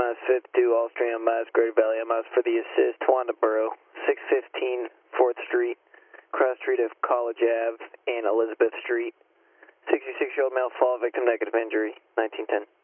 -52, Austrian, Greater Valley, for the assist, Wanda Borough, 615 4th Street, cross street of College Ave and Elizabeth Street. 66-year-old male fall victim, negative injury, 1910.